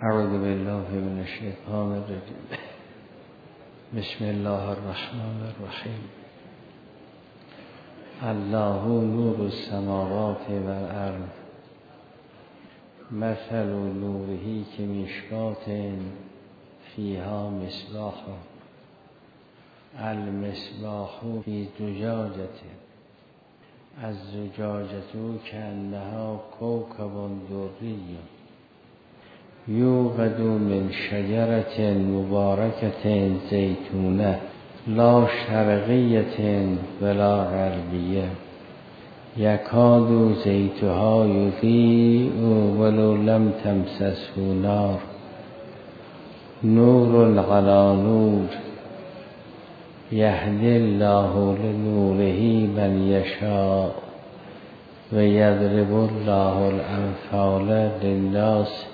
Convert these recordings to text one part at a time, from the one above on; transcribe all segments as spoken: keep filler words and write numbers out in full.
اعوذ بالله من الشیطان الرجیم. بسم الله الرحمن الرحیم. الله نور السماوات والارض مثل نوره کمشکات فیها مصباح المصباح فی زجاجة الزجاجة کأنها کوکب دری یوقد من شجرة مبارکة زیتونه لا شرقیة ولا غربیة یکاد زیتها یضیء ولو لم تمسسه نار نور علی نور یهدی الله لنوره من یشاء و یضرب الله الامثال للناس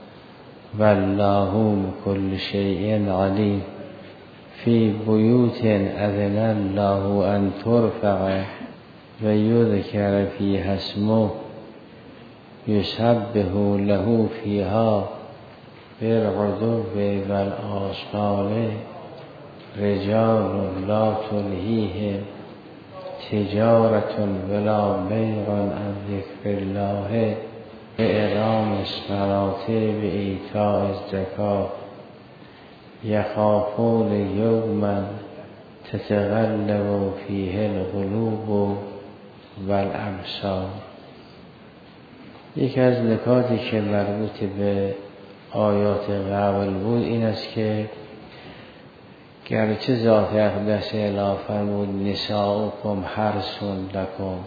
والله بكل شيء عليم في بيوت أذن الله أن ترفع ويذكر فيها اسمه يسبح له فيها بالغدو والآصال رجال لا تلهيهم تجارة ولا بيع عن ذكر الله اعلام الصلاة بإیتاء الزکاة یخافون یوما تتقلب فیه القلوب والابصار. یکی از نکاتی که مربوط به آیات قبل بود این است که گرچه ذات اقدس اله فرمود نساؤکم حرث لکم،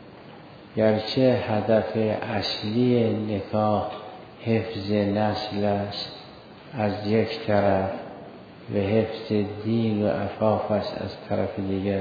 گرچه هدف اصلی نکاح حفظ نسل است از یک طرف و حفظ دین و عفاف است از طرف دیگر،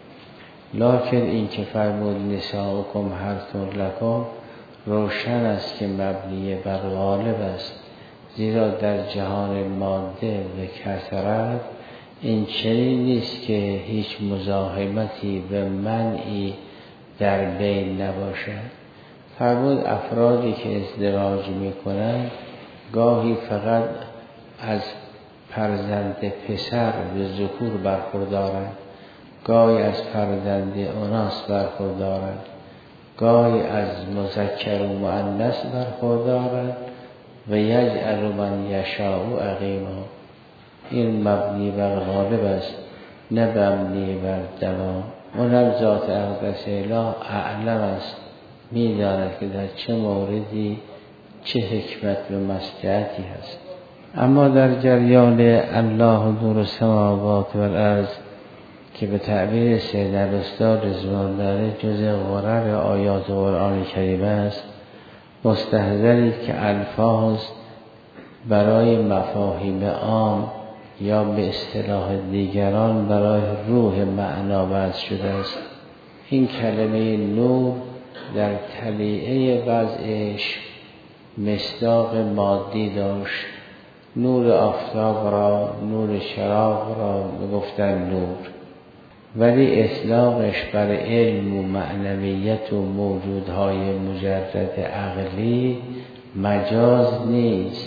لکن این که فرمود نساؤکم حرث لکم روشن است که مبنی بر غالب است، زیرا در جهان ماده و کثرت این چنین نیست که هیچ مزاحمتی و منعی در بین نباشد. فرمود افرادی که ازدواج میکنند گاهی فقط از فرزند پسر به ذکور برخوردارند، گاهی از فرزند اناث برخوردارند، گاهی از مذکر و مؤنث برخوردارند و یجعل من یشاء عقیما. این مبنی بر غالب است نه مبنی بر دوام. اونم ذات اقدس اله اعلم است، میداند که در چه موردی چه حکمت و مصلحتی هست. اما در جریان الله نور السماوات والارض که به تعبیر سید الاستاد رضوان داره جز غرر آیات قرآن کریم است، مستحضرید که الفاظ برای مفاهیم عام یا به اصطلاح دیگران برای روح معنا وضع شده است. این کلمه نور در طلیعه وضعش مصداق مادی داشت. نور آفتاب را، نور چراغ را میگفتن نور، ولی اطلاقش بر علم و معنویت و موجودهای مجرد عقلی مجاز نیست.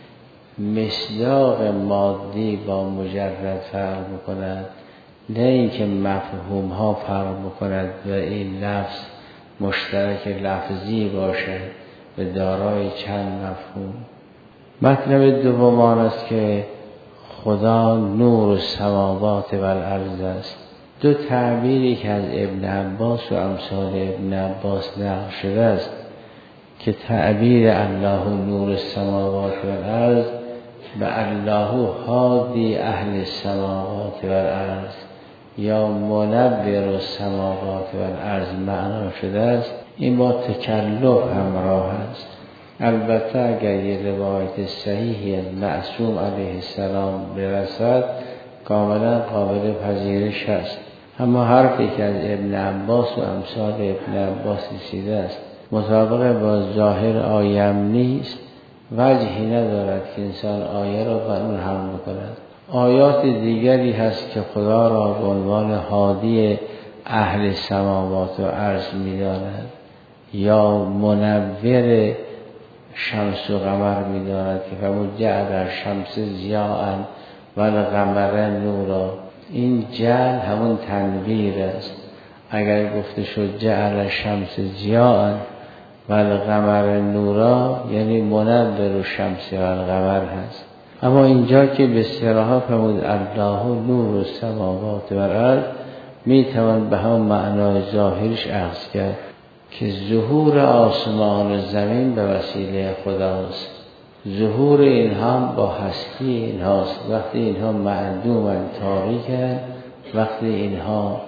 مصداق مادی با مجرد فرق میکند، نه اینکه مفهوم ها فرق میکند و این لفظ مشترک لفظی باشد و دارای چند مفهوم. مطلب دوم آن است که خدا نور السماوات والارض است. دو تعبیری که از ابن عباس و امثال ابن عباس نقل شده است که تعبیر الله نور السماوات والارض به الله هادی اهل السماوات والارض یا منور السماوات والارض معنا شده است. این با تکلف همراه است. البته اگر یه روایت صحیحی معصوم علیه السلام برسد کاملا قابل پذیرش است، اما حرفی که از ابن عباس و امثال ابن عباس رسیده است مطابق با ظاهر آیم نیست، وجهی ندارد که انسان آیه را بر اون حمل کند. آیات دیگری هست که خدا را به عنوان هادی اهل سماوات و ارض می‌داند یا منور شمس و قمر می‌داند که فرمود جعل الشمس ضیاء و القمر نورا. این جعل همون تنویر است. اگر گفته شد جعل الشمس ضیاء و القمر نورا یعنی منور الشمس و القمر هست. اما اینجا که به اصطلاح فرمود الله نور السماوات و الارض، میتوان به هم معنای ظاهرش اخذ کرد که ظهور آسمان و زمین به وسیله خداست. ظهور اینها با هستی اینهاست. وقتی اینها معدومن تاریکن، وقتی اینها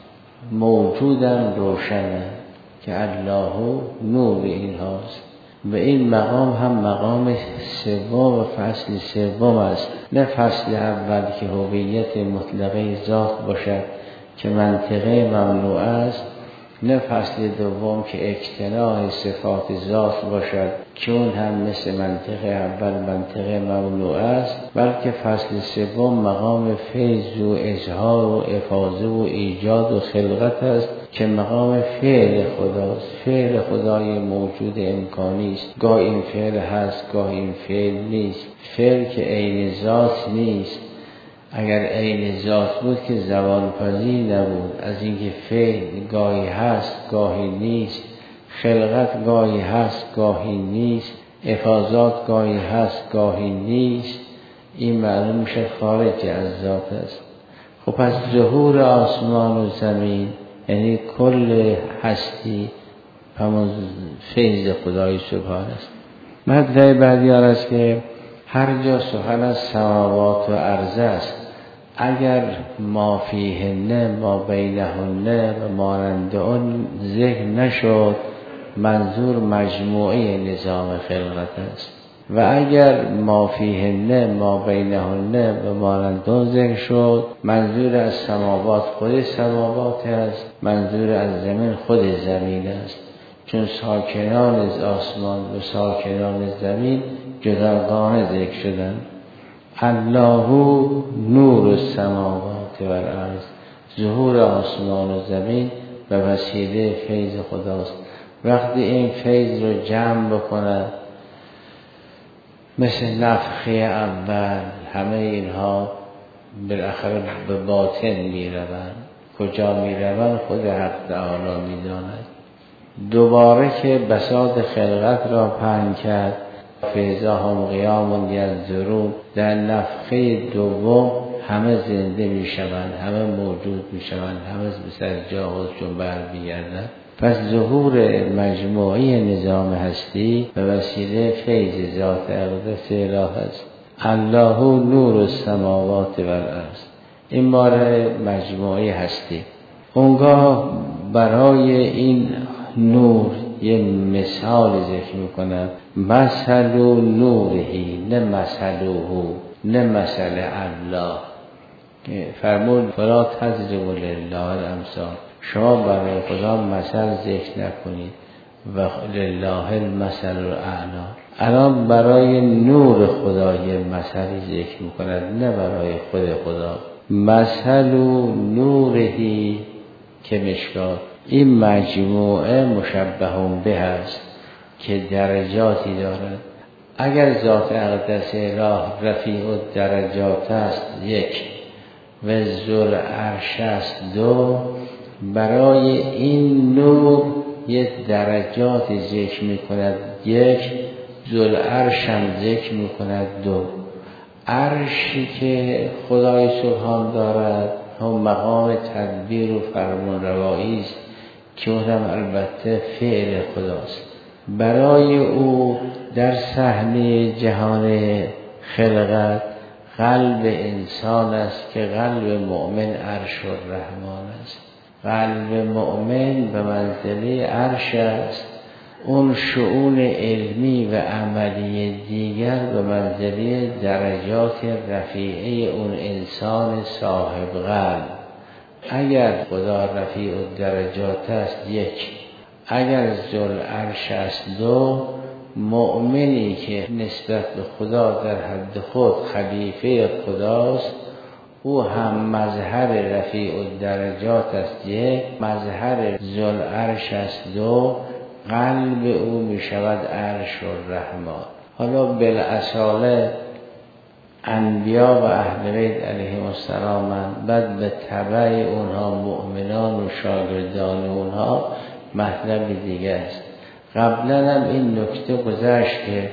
موجودن روشنن که الله نور اینهاست. و این مقام هم مقام سوم و فصل سوم است، نه فصل اول که هویت مطلقه ذات باشد که منطقه ممنوع است، نه فصل دوم که اقتناع صفات ذات باشد که اون هم مثل منطقه اول منطقه ممنوع است، بلکه فصل سوم مقام فیض و اظهار و افاضه و ایجاد و خلقت است که مقام فعل خداست. فعل خدای موجود امکانی است. گاه این فعل هست، گاه این فعل نیست. فعل که عین ذات نیست. اگر عین ذات بود که زبان پذیر نبود. از اینکه فعل گاهی هست گاهی نیست، خلقت گاهی هست گاهی نیست، افاضات گاهی هست گاهی نیست، این معلوم میشه خارج از ذات است. خب پس ظهور آسمان و زمین یعنی کل هستی همون فیض خدای سبحان است. مطلب بعدی است که هر جا سخن از سماوات و ارض است، اگر ما فیهن ما بینهن و مانند آن ذکر نشد، منظور مجموعه نظام خلقت است. و اگر ما فیهن ما بینهن و مانند آن ذکر شد، منظور از سماوات خود سماوات است، منظور از زمین خود زمین است. چون ساکنان از آسمان و ساکنان زمین جداگانه ذکر شدند. الله نور السماوات و الارض، ظهور آسمان و زمین به وسیله فیض خداست. وقتی این فیض رو جمع بکنه مثل نفخه اول، همه اینها بالاخره به باطن می روند. کجا می روند خود حق تعالی می داند. دوباره که بساط خلقت را پهن کرد، فیضا هم قیام ینظرون، در نفخه دوم همه زنده می شوند، همه موجود می شوند، همه به سر جا خودشون برمیگردند. پس ظهور مجموعی نظام هستی به وسیله فیض ذات اقدس اله است. الله نور السماوات و الارض، این باره مجموعی هستی. اونگاه برای این نور یه مثال ذکر میکنم، مثل نورهی نه مثلوهو نه مثل الله. فرمود فلا تضربوا لله الامثال، شما برای خدا مثل ذکر نکنید و لله المثل الاعلی. الان برای نور خدا یه مثلی ذکر میکند، نه برای خود خدا. مثل نورهی که مشکات، این مجموعه مشبه به است که درجاتی دارد. اگر ذات اقدس اله رفیع الدرجات است یک و ذوال عرش است دو، برای این نور یک درجات ذکر می کند یک، ذوال عرش هم ذکر می کند دو. عرشی که خدای سبحان دارد هم مقام تدبیر و فرمان روایی است که اونم البته فعل خداست. برای او در صحنه جهان خلقت قلب انسان است که قلب مؤمن عرش الرحمن است. قلب مؤمن به منزله عرش است. اون شؤون علمی و عملی دیگر به منزله درجات رفیعه اون انسان صاحب قلب. اگر خدا رفیع الدرجات است یک، اگر ذوال عرش است دو، مؤمنی که نسبت به خدا در حد خود خلیفه خداست، او هم مظهر رفیع الدرجات است یک، مظهر ذوال عرش است دو، قلب او می شود عرش الرحمن. حالا بالاصاله انبیا و اهل بیت علیهم السلام، بعد به تبع اونها مؤمنان و شاگردان اونها مطلب دیگه است. قبلا هم این نکته گذشت که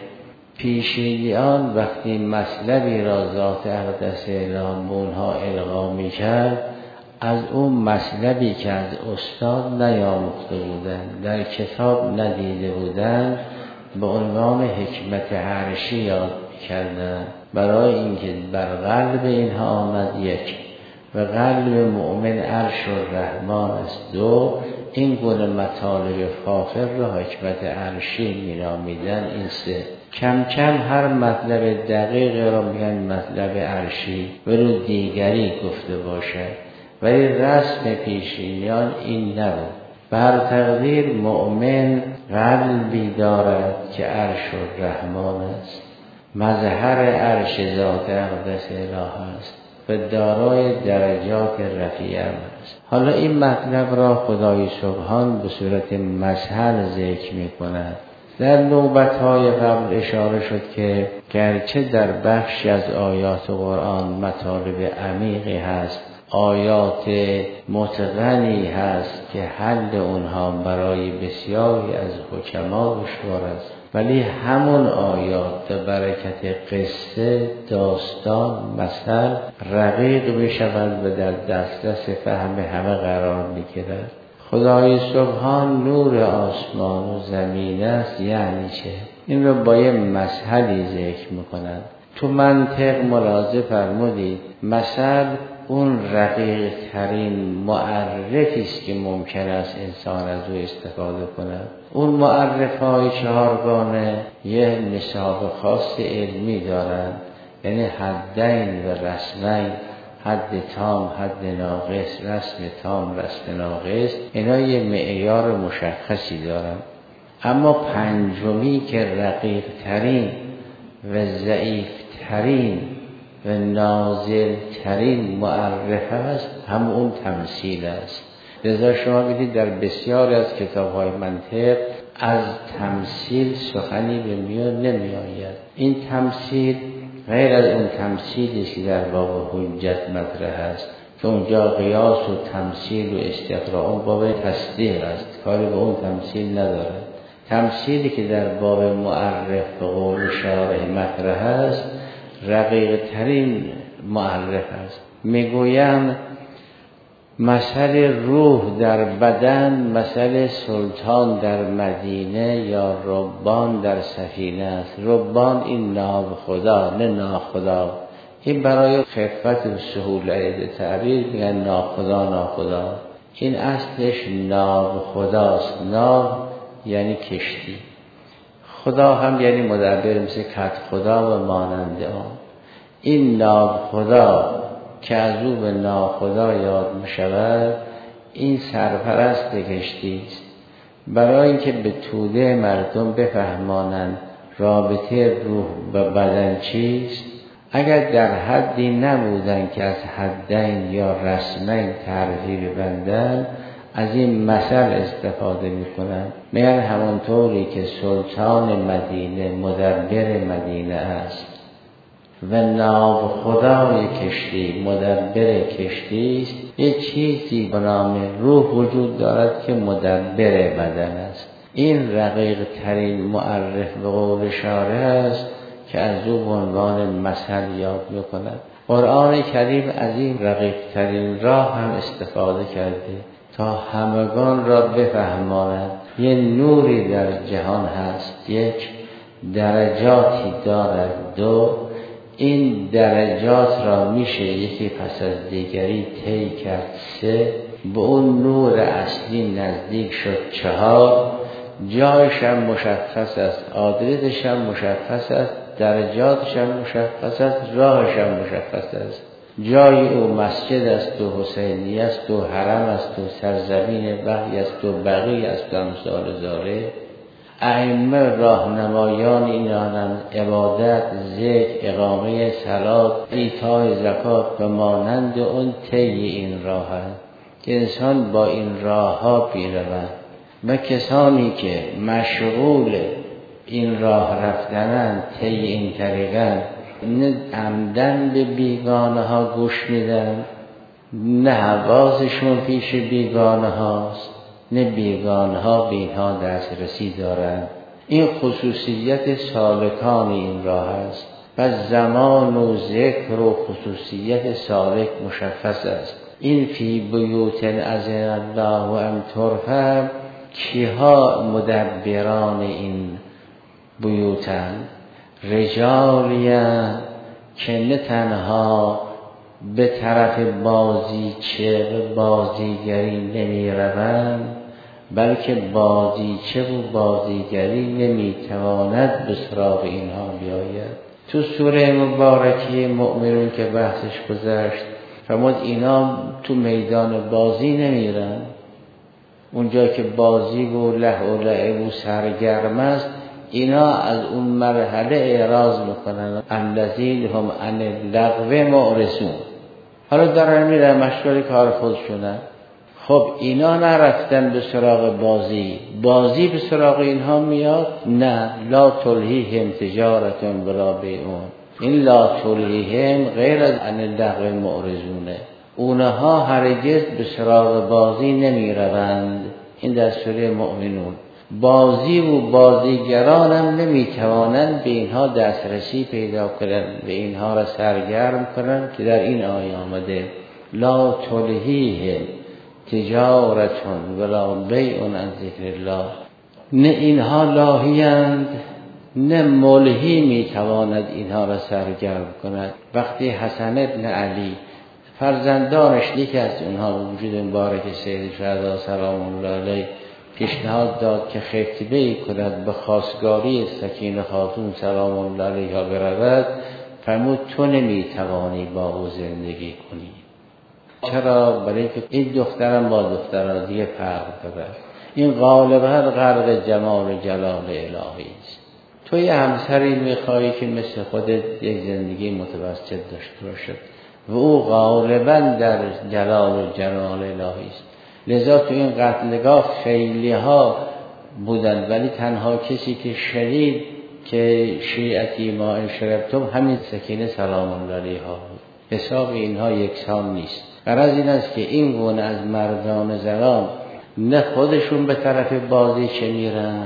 پیشینیان وقتی مطلبی را ذات اقدس الهی به اونها القا می‌کرد، از اون مطلبی که از استاد نیاموخته بودند، در کتاب ندیده بودند، به عنوان حکمت عرشی یاد کردند، برای اینکه بر قلب اینها آمد یک و قلب مؤمن عرش الرحمن است. دو، این گونه مطالب فاخر را حکمت عرشی می‌نامیدند. این سه، کم کم هر مطلب دقیق را میگن مطلب عرشی ولو دیگری گفته باشد، ولی رسم پیشینیان این نبود. بر تقدیر مؤمن قلبی دارد که عرش الرحمن است، مظهر عرش ذات اقدس الهی است و دارای درجات رفیع است. حالا این مطلب را خدای سبحان به صورت مثل ذکر می کند. در نوبت‌های قبل اشاره شد که گرچه در بخشی از آیات قرآن مطالب عمیقی هست، آیات متقنی هست که حل اونها برای بسیاری از حکما دشوار است، ولی همون آیات به برکت قصه، داستان، مثل رقیق بشود و در دسترس فهم همه قرار می‌گیرد. خدای سبحان نور آسمان و زمین است. یعنی چه؟ این رو با یه مثلی ذکر می‌کنند. تو منطق ملاحظه فرمودید مثل اون رقیق ترین معرفی است که ممکن است انسان از او استفاده کند. اون معرف‌های چهارگانه یه نصاب خاص علمی دارند، یعنی حدین و رسمین، حد تام، حد ناقص، رسم تام، رسم ناقص، اینا یه معیار مشخصی دارند. اما پنجمی که رقیق ترین و ضعیف ترین و نازل ترین معرفه است، هم اون تمثیل است. لذا شما بدید در بسیاری از کتاب‌های منطق از تمثیل سخنی به میان نمی آید. این تمثیل غیر از اون تمثیلی که در باب حجت مطرح است که اونجا قیاس و تمثیل و استقراء باب تصدیق است، کاری به اون تمثیل ندارد. تمثیلی که در باب معرف به قول شارح مطرح است رقیق ترین معرف است. میگویم مثل روح در بدن مثل سلطان در مدینه یا ربان در سفینه است. ربان این ناب خدا، نه ناخدا. این برای خفت و سهولت تعبیر میگن ناخدا ناخدا. این اصلش ناب خداست. ناب یعنی کشتی، خدا هم یعنی مدبر، مثل کت خدا و مانند آن. این ناب خدا که از او به ناخدا یاد می شود، این سرپرست کشتی است. برای اینکه به توده مردم بفهمانند رابطه روح و بدن چیست، اگر در حدی نبودن که از حدین یا رسمین تعریفی ببندن، از این مثل استفاده می کنند. میگن همانطوری که سلطان مدینه مدبر مدینه است و ناب خدای کشتی مدبر کشتی است، یک چیزی به نام روح وجود دارد که مدبر بدن است. این رقیق ترین معرف به قول شارح است که از او به عنوان مثل یاد می کند. قرآن کریم از این رقیق ترین راه هم استفاده کرده تا همگان را بفهماند یه نوری در جهان هست، یک درجاتی دارد، دو این درجات را میشه یکی پس از دیگری طی کرد، سه به اون نور اصلی نزدیک شد، چهار جایش هم مشخص است، آدرسش هم مشخص است، درجاتش هم مشخص است، راهش هم مشخص است. جای او مسجد است و حسینی است و حرم است و سرزمین وحی است و بقیه است و امثال ذالک. ائمه راهنمایان اینانند، عبادت، ذکر، اقامه صلات، ایتای زکات و مانند اون طی این راه است که انسان با این راه ها پیرود. و کسانی که مشغول این راه رفتنن طی این طریقن، نه عمدن به بیگانه ها گوش میدن، نه حواسشون پیش بیگانه هاست، نه بیگانه ها به اینها دسترسی دارن. این خصوصیت سالکان این راه است. پس زمان و ذکر و خصوصیت سالک مشخص است. این فی بیوت اذن الله و ان ترفع، کیها مدبران این بیوتن؟ رجالیان که نه تنها به طرف بازیچه و بازیگری نمی روند، بلکه بازیچه و بازیگری نمی تواند به سراغ اینها بیاید. تو سوره مبارکه مؤمنون که بحثش گذشت فرمود اینا تو میدان بازی نمیرن، اونجا که بازی و له و لعب و سرگرم است اینا از اون مرحله اعراض میکنن. الذین هم عن اللغو معرضون. حالا دارن میرن مشغول کار خودشونن. خب اینا نرفتن به سراغ بازی، بازی به سراغ اینها میاد؟ نه. لا تلهیهم تجارت ولا بیع. این لا تلهیهم غیر از عن اللغو معرضونه. اونها هرگز به سراغ بازی نمی روند. این در سوره مؤمنون. بازی و بازیگران هم نمی توانند به اینها دسترسی پیدا کنند، به اینها را سرگرم کنند که در این آیه آمده لا تلهیهم تجارتون ولا بیع عن ذکر الله. نه اینها لاهیند نه ملهی میتواند اینها را سرگرم کند. وقتی حسن ابن علی فرزندانش یکی از اونها وجود مبارک سید شهدا سلام الله علیه پیشنهاد داد که خطبه کند به خواستگاری سکینه خاتون سلام الله علیها برود، فرمود تو نمیتوانی با او زندگی کنی. چرا؟ برای که این دخترم با دختران دیگه فرق داره. این غالبا غرق جمال و جلال الهی است. تو یه همسری میخوایی که مثل خودت یک زندگی متوسط داشته باشد و او غالبا در جلال و جلال الهی است. لذا تو این قتلگاه خیلی ها بودن، ولی تنها کسی که شنید که شیعتی ما انشربتم همین سکینه سلام الله علیها بود. حساب اینها یکسان نیست. غرض این است که این گونه از مردان زنان نه خودشون به طرف بازی چه میرن،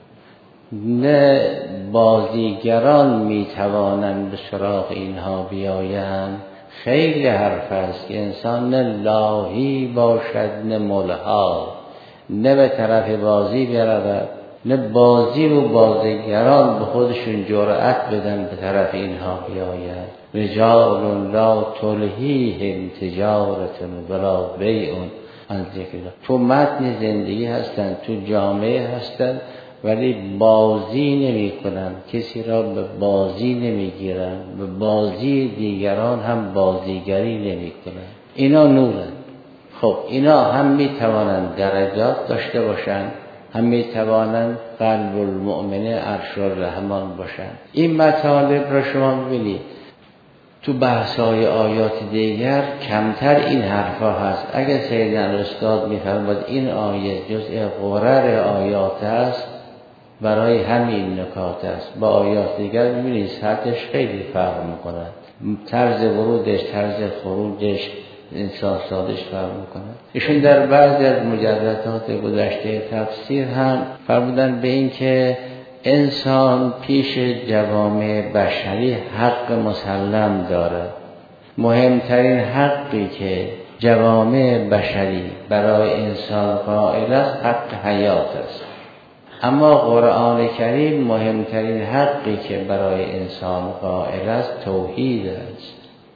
نه بازیگران میتوانند به سراغ اینها بیایند. خیلی حرف است که انسان نه لاهی باشد نه ملها، نه به طرف بازی برود، نه بازی و بازیگران به خودشون جرأت بدن به طرف اینها بیایند. رجال لا تلهیهم تجارت ولا بیع عن ذکر الله. تو متن زندگی هستن، تو جامعه هستن، ولی بازی نمی کنن، کسی را به بازی نمی گیرن، به بازی دیگران هم بازیگری نمی کنن. اینا نورن. خب اینا هم می توانند درجات داشته باشند، هم می توانند قلب المؤمن عرش الرحمن باشند. این مطالب را شما ببینید تو بحث‌های آیات دیگر کمتر این حرفا هست. اگر سیدنا استاد می‌فرماد این آیه جزء غرر آیات است، برای همین نکات است. با آیات دیگر می‌بینید سطحش خیلی فرق می‌کنه، طرز ورودش، طرز خروجش، انسان سادش فرق می‌کنه. ایشون در بعضی از مجلدات گذشته تفسیر هم فرمودن به این که انسان پیش جوامع بشری حق مسلم داره. مهمترین حقی که جوامع بشری برای انسان قائل است حق حیات است. اما قرآن کریم مهمترین حقی که برای انسان قائل است توحید است.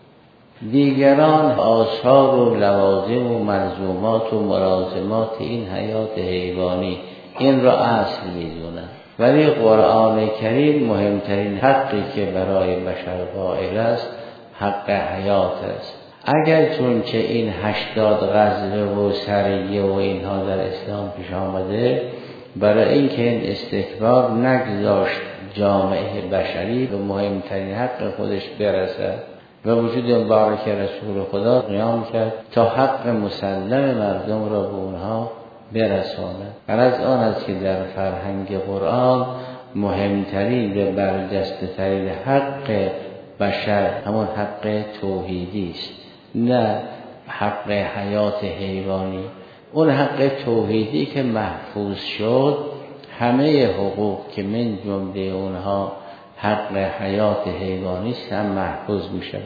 دیگران آثار و لوازم و ملزومات و ملازمات این حیات حیوانی این را اصل می‌دونند، ولی قرآن کریم مهمترین حقی که برای بشر قائل است حق حیات است. اگر چون که این هشتاد غزوه و سریه و اینها در اسلام پیش آمده، برای اینکه این استکبار نگذاشت جامعه بشری به مهمترین حق خودش برسد و وجود مبارک رسول خدا قیام کرد تا حق مسلم مردم را به اونها برساند. غرض آن است که در فرهنگ قرآن مهمترین و برجسته ترین حق بشر همون حق توحیدی است، نه حق حیات حیوانی. اون حق توحیدی که محفوظ شد، همه حقوق که من جمله اونها حق حیات حیوانی است هم محفوظ می شود.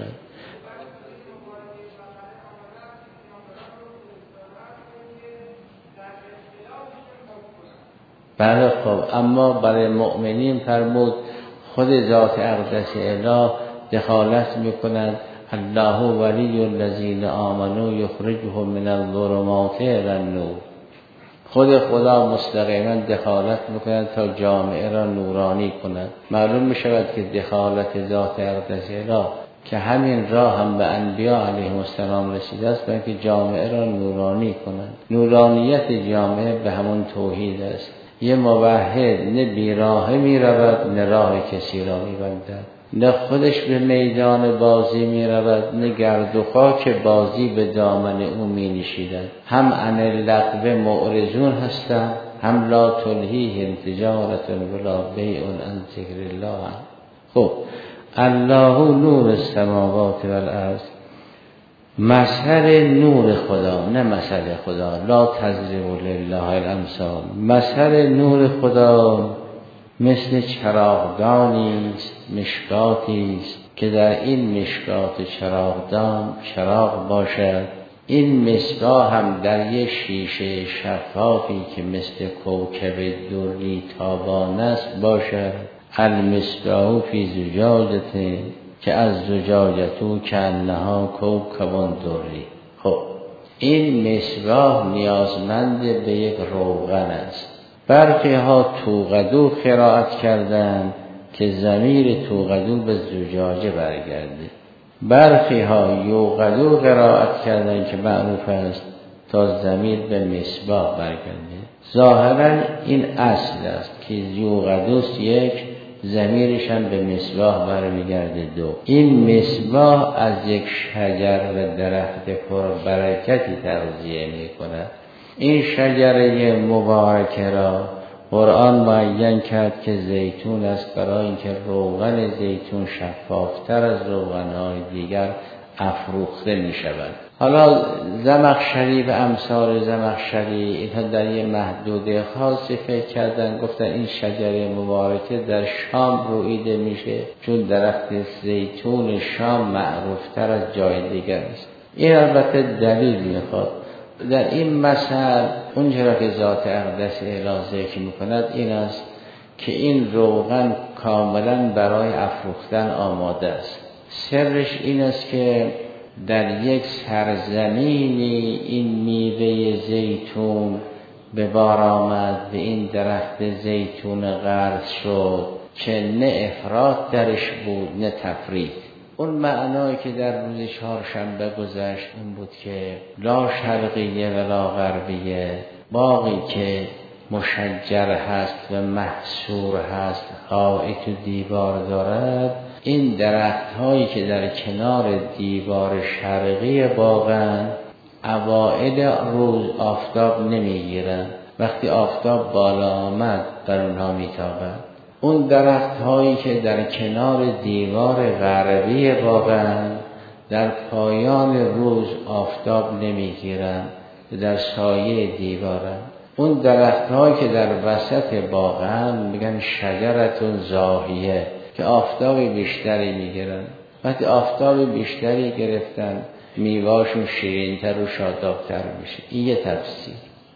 بله خب، اما برای مؤمنین فرمود خود ذات اقدس اله دخالت میکند. الله ولی الذین آمنوا یخرجهم من الظلمات الی النور. خود خدا مستقیما دخالت میکند تا جامعه را نورانی کند. معلوم میشود که دخالت ذات اقدس اله که همین راه هم به انبیا علیهم السلام رسیده است، برای که جامعه را نورانی کند. نورانیت جامعه به همون توحید است. یه موحد نه بیراه می رود نه راه کسی را می بندد، نه خودش به میدان بازی می رود نه گرد و خاک بازی به دامن او می نشیدد. هم عن اللغو معرضون هستند، هم لا تلهیهم تجارت ولا بیع عن ذکر الله. خب الله نور السماوات والارض، مثل نور خدا نه مثل خدا، لا تضربوا لله الامثال. مثل نور خدا مثل چراغدانی است، مشکاتی است که در این مشکات چراغدان چراغ باشد. این مصباح هم در یک شیشه شفافی که مثل کوکب دری تابان است باشد. المصباح فی زجاجة که از زجاجتو کانها کوکب دری. خب این مصباح نیازمند به یک روغن است. برخی ها توقدو قرائت کردند که ضمیر توقدو به زجاجه برگرده. برخی ها یوقدو قرائت کردند که معروف است تا ضمیر به مصباح برگرده. ظاهرا این اصل است که یوقدوست یک، ضمیرش هم به مصباح برمیگرده دو. این مصباح از یک شجر و درخت پر برکتی تغذیه می کند. این شجره مبارکه را قرآن معین کرد که زیتون است، برای اینکه روغن زیتون شفافتر از روغن‌های دیگر افروخته می شود. حالا زمخشری و امثال زمخشری اینها در یه محدوده خاصی فکر کردن، گفتن این شجره مبارکه در شام رویده میشه چون درخت زیتون شام معروفتر از جای دیگر است. این البته دلیل میخواد. در این مثل اونجا که ذات اقدس اله ذکر میکند این است که این روغن کاملا برای افروختن آماده است. سرش این است که در یک سرزمینی این میوه زیتون به بار آمد، به این درخت زیتون غرس شد که نه افراط درش بود نه تفریط. اون معنایی که در روز چهارشنبه گذشت این بود که لا شرقیه ولا غربیه، باقی که مشجر هست و محصور هست، حائط و دیوار دارد، این درخت هایی که در کنار دیوار شرقی باغن اوائل روز آفتاب نمیگیرن، وقتی آفتاب بالا آمد بر اونها میتابد. اون درخت هایی که در کنار دیوار غربی باغن در پایان روز آفتاب نمیگیرن، در سایه دیوارن. اون درخت هایی که در وسط باغن میگن شجرتون زاهیه که آفتاب بیشتری میگیرن. وقتی آفتاب بیشتری گرفتن میوهاشون شیرینتر و شادابتر میشه. این یه تفسیر.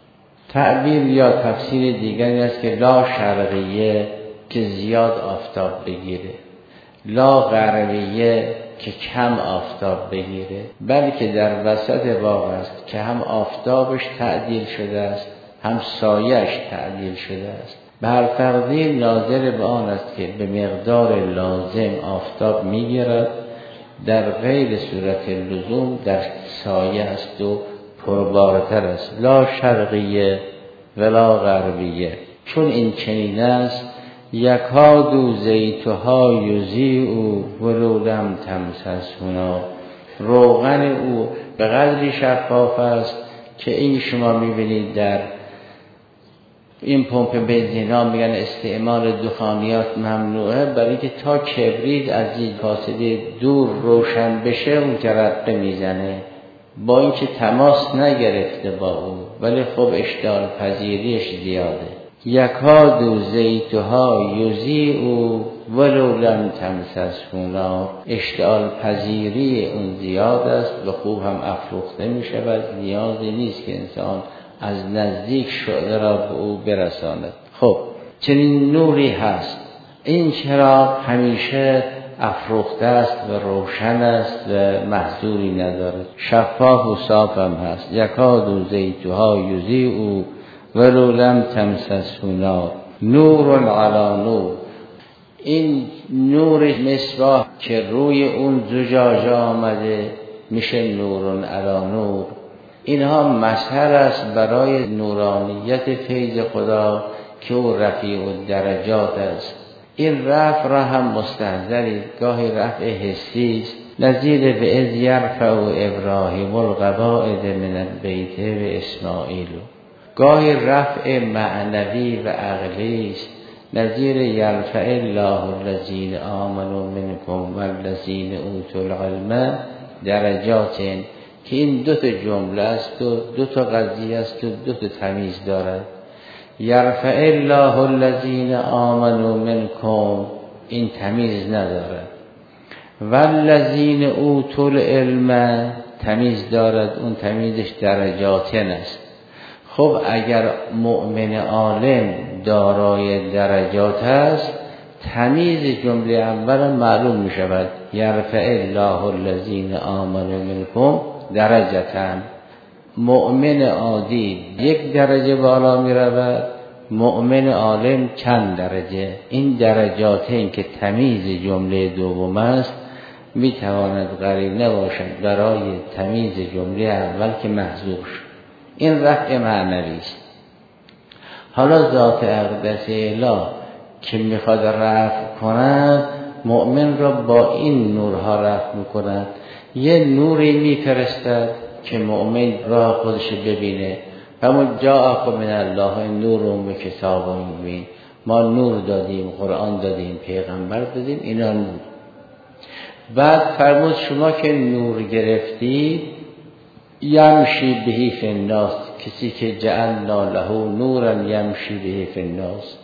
تعبیر یا تفسیر دیگری است که لا شرقیه که زیاد آفتاب بگیره، لا غربیه که کم آفتاب بگیره، بلکه در وسط باغ است که هم آفتابش تعدیل شده است هم سایش تعدیل شده است. به هر تقدیر ناظر به آن است که به مقدار لازم آفتاب میگیرد، در غیر صورت لزوم در سایه است و پربارتر است. لا شرقیه ولا غربیه. چون این چنین است یکادو زیتها یضیء ولو لم تمسسه، روغن او به قدری شفاف است که این شما میبینید در این پمپ بنزین ها میگن استعمال دخانیات ممنوعه، برای اینکه تا کبریت از این فاصله دور روشن بشه اون جرقه میزنه، با اینکه تماس نگرفته با اون، ولی خب اشتعال پذیریش زیاده. یکادو زیتها یضیء ولو لم تمسسه نار، اشتعال پذیری اون زیاد است و خوب هم افروخته می شود، نیازی نیست که انسان از نزدیک شعله را به او برساند. خب چنین نوری هست. این چراغ همیشه افروخته است و روشن است و محذوری ندارد، شفاف و صاف هم هست. یکادو زیتها یضیء ولو لم تمسسه نار نور علی نور. این نور مصباح که روی اون زجاجه آمده میشه نور علی نور. اینها مظهر است برای نورانیت فیض خدا که او رفیع الدرجات است. این رفع را هم مستحضرید، گاهی رفع حسی است، نظیر به اذ یرفع ابراهیم القواعد من البیت و اسماعیل. گاهی رفع معنوی و عقلی است، نظیر یرفع الله الذین آمنوا منکم والذین اوتوا العلم درجات، که این دو تا جمله است و دو تا قضیه است و دو تا تمیز دارد. یرفع الله الذین آمنوا منکم این تمیز ندارد، والذین اوتوا العلم تمیز دارد، اون تمیزش درجاتن است. خب اگر مؤمن عالم دارای درجات است، تمیز جمله اول معلوم می شود. یرفع الله الذین آمنوا منکم درجتن. مؤمن عادی یک درجه بالا می رود، مؤمن عالم چند درجه. این درجات این که تمیز جمله دوم است می تواند قرینه باشد برای تمیز جمله اول که محذوف شد. این رفع معنوی است. حالا ذات اقدس اله که میخواد رفع کند، مؤمن را با این نورها رفع میکند. یه نوری میفرستد که مؤمن راه خودش ببینه. همون جاءکم من الله نور و کتاب مبین. ما نور دادیم، قرآن دادیم، پیغمبر دادیم، اینا نور. بعد فرمود شما که نور گرفتید، یمشی بهی فی الناس، کسی که جعلنا له نورا یمشی بهی فی الناس،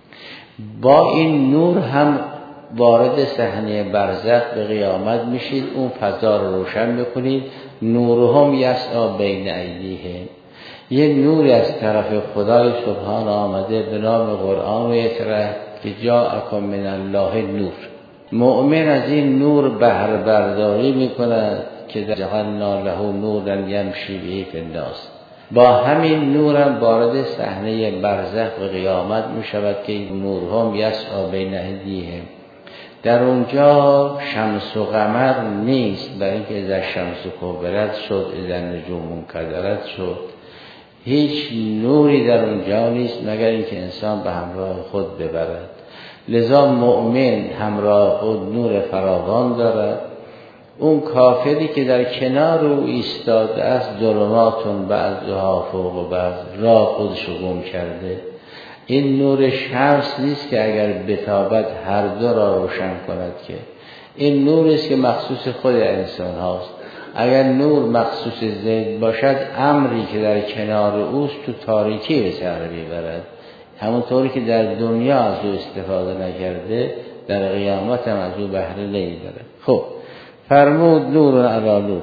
با این نور هم وارد صحنه برزخ به قیامت میشید، اون فضا رو روشن میکنید. نورهم یسعی بین ایدیهم، یه نوری از طرف خدای سبحان آمده به نام قرآن و یتره که جاءکم من الله نور. مؤمن از این نور بهره برداری میکند که جعلنا له نورا یمشی بهی فی الناس، با همین نورم وارد صحنه برزخ و قیامت می شود که نورهم یسعی بین ایدیهم. در اونجا شمس و قمر نیست، برای اینکه اذا شمس کبرت شد، اذا نجوم انکدرت شد، هیچ نوری در اونجا نیست مگر اینکه انسان به همراه خود ببرد. لذا مؤمن همراه خود نور فراوان دارد. اون کافری که در کنار او ایستاده است، ظلماتون بعضها فوق بعض، راه خودشو گم کرده. این نور شمس نیست که اگر بتابت هر دو را روشن کند، که این نور است که مخصوص خود انسان هاست. اگر نور مخصوص زید باشد، امری که در کنار اوست تو تاریکی به سر میبرد. همونطوری که در دنیا از او استفاده نکرده، در قیامت هم از او بهره نمیبرد. خب فرمود نور علی نور.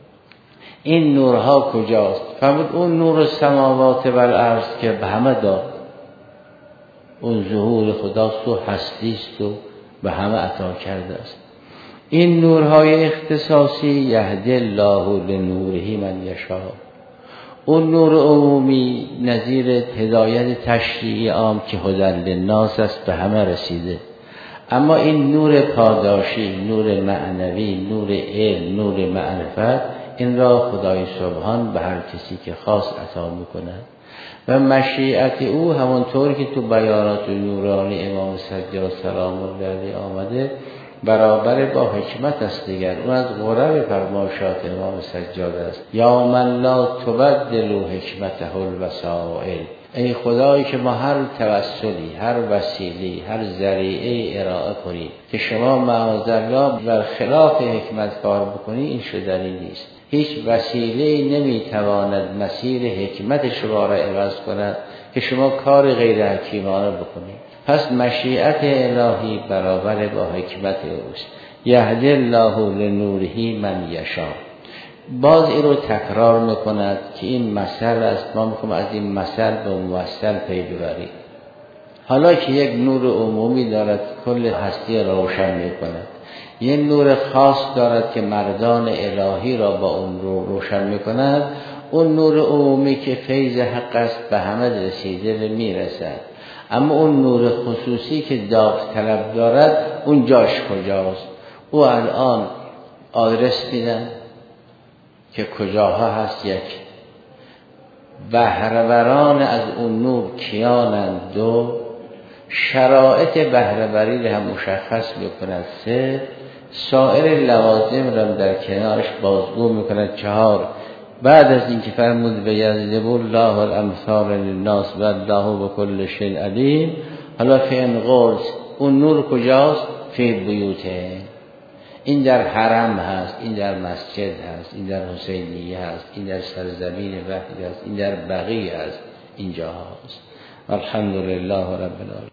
این نورها کجاست؟ فرمود اون نور سماوات و الارض که به همه داد، اون ظهور خداست و هستیست و به همه عطا کرده است. این نورهای اختصاصی یهدی الله لنوره من یشاء. اون نور عمومی نظیر هدایت تشریعی عام که هدی للناس است، به همه رسیده. اما این نور پاداشی، نور معنوی، نور علم، نور معرفت، این را خدای سبحان به هر کسی که خاص عطا میکند. و مشیعت او همونطور که تو بیانات نورانی امام سجاد سلام الله علیه آمده، برابر با حکمت است. دیگر اون از غرب فرمایشات امام سجاد است. یا من لا تبدل حکمته الوسائل، ای خدایی که ما هر توسلی، هر وسیلی، هر ذریعه ارائه کنی که شما معاذالله بر خلاف حکمت کار بکنی، این شدنی نیست. هیچ وسیله نمیتواند مسیر حکمت شما را عوض کند که شما کار غیر حکیمانه بکنید. پس مشیت الهی برابر با حکمت اوست. یهدی الله لنوره من یشاء. باز این رو تکرار میکند که این مثل است، ما میخوام از این مثل به موصل پی ببریم. حالا که یک نور عمومی دارد کل هستی را روشن میکند، یک نور خاص دارد که مردان الهی را با اون رو روشن میکند، اون نور عمومی که فیض حق است به همه رسیده میرسد. اما اون نور خصوصی که داوطلب دارد، اون جاش کجاست؟ او الان آدرس میدن که کجاها هست. یک بهره‌وران از اون نور کیانند؟ دو شرایط بهره‌وری را هم مشخص میکند. سه سایر لوازم را در کنارش بازگو میکند. چهار بعد از اینکه فرمود به یضرب الله الامثال للناس و الله بكل شیء علیم، حالا فین قلت اون نور کجاست؟ فی بیوته. این در حرم هست، این در مسجد هست، این در حسینیه هست، این در سرزمین وحی هست، این در بقیع هست، اینجا هست. الحمدلله رب العالمین.